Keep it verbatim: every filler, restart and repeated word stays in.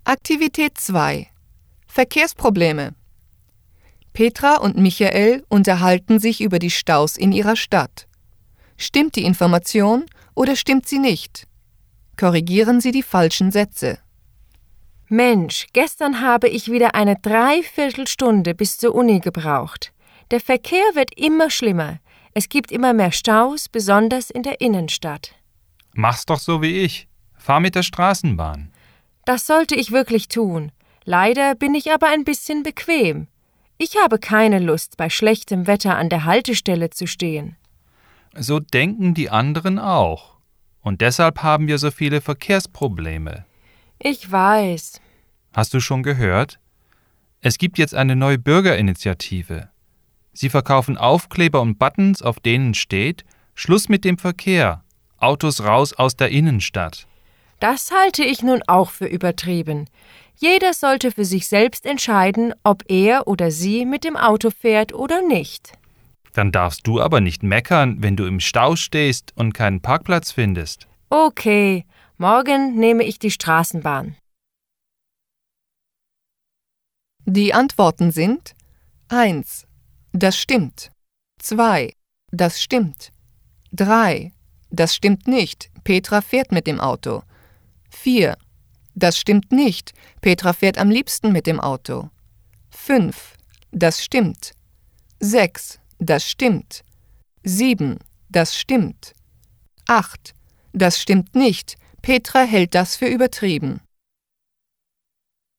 Aktivität zwei. Verkehrsprobleme. Petra und Michael unterhalten sich über die Staus in ihrer Stadt. Stimmt die Information oder stimmt sie nicht? Korrigieren Sie die falschen Sätze. Mensch, gestern habe ich wieder eine Dreiviertelstunde bis zur Uni gebraucht. Der Verkehr wird immer schlimmer. Es gibt immer mehr Staus, besonders in der Innenstadt. Mach's doch so wie ich. Fahr mit der Straßenbahn. Das sollte ich wirklich tun. Leider bin ich aber ein bisschen bequem. Ich habe keine Lust, bei schlechtem Wetter an der Haltestelle zu stehen. So denken die anderen auch. Und deshalb haben wir so viele Verkehrsprobleme. Ich weiß. Hast du schon gehört? Es gibt jetzt eine neue Bürgerinitiative. Sie verkaufen Aufkleber und Buttons, auf denen steht: Schluss mit dem Verkehr. Autos raus aus der Innenstadt. Das halte ich nun auch für übertrieben. Jeder sollte für sich selbst entscheiden, ob er oder sie mit dem Auto fährt oder nicht. Dann darfst du aber nicht meckern, wenn du im Stau stehst und keinen Parkplatz findest. Okay, morgen nehme ich die Straßenbahn. Die Antworten sind eins. Das stimmt. zwei. Das stimmt. drei. Das stimmt nicht. Petra fährt mit dem Auto. vier. Das stimmt nicht. Petra fährt am liebsten mit dem Auto. fünf. Das stimmt. sechs. Das stimmt. sieben. Das stimmt. acht. Das stimmt nicht. Petra hält das für übertrieben.